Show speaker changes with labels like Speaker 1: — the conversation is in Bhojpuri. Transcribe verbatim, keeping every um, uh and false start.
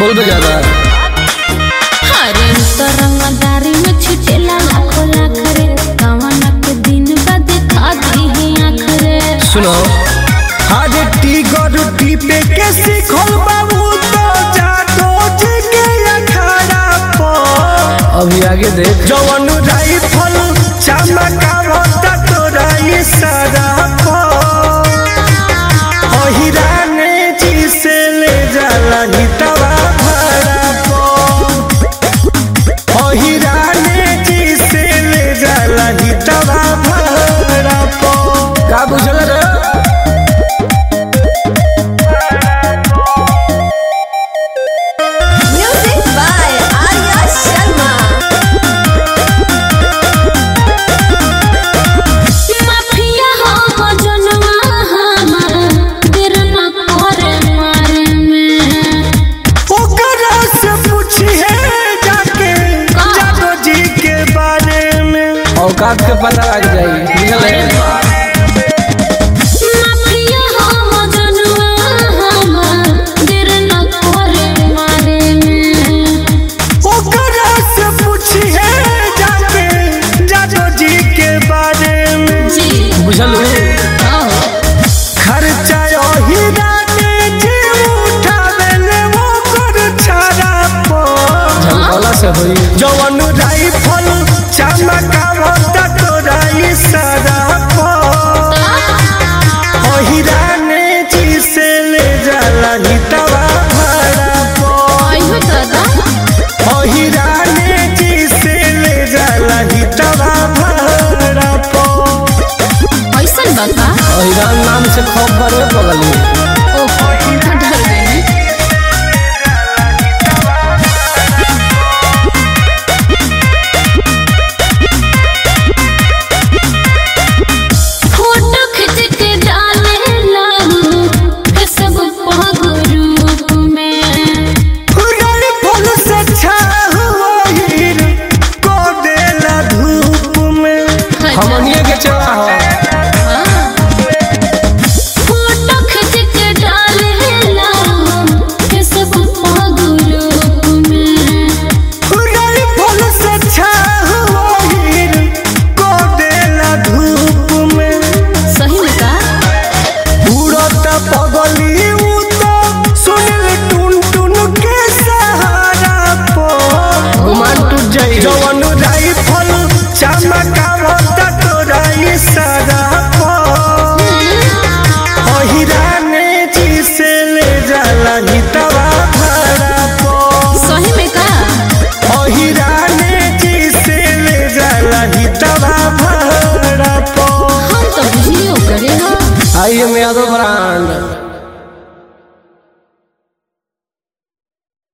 Speaker 1: बोल दो ज्यादा।
Speaker 2: अरे तो रंगदारी में छुटेला लाखों लाख रे, कवना के दिन बाद खा दी है आखरे।
Speaker 1: सुनो
Speaker 3: अरे टीगर टीपे के सीखल बाबू तो जादो जी के अखाड़ा पर
Speaker 1: अभी आगे देख।
Speaker 3: जवन राइफल चमकावता तोरा इशारा पर अहिराने जी से ले जाला हितवा भरा पर अहिराने जी से ले जाला हितवा भरा पर
Speaker 1: का बुझल रे?
Speaker 2: Music by Arya Sharma. Mafia हो जनवा हमार, देर न करे मारे में।
Speaker 3: ओकरा से पूछिए जाके जादो जी के बारे में
Speaker 1: औकात के पता लग जाएगी, बुझल है?
Speaker 2: माफिया हो जनवा हमार, देर न करे मारे में।
Speaker 3: ओकरा से पूछिए जाके जादो जी के बारे में
Speaker 2: जी
Speaker 1: बुझल हो?
Speaker 3: खर्चा हिराने जी उठावे ले वो कर छाड़ा पर
Speaker 1: झमकौला से होई।
Speaker 3: जवन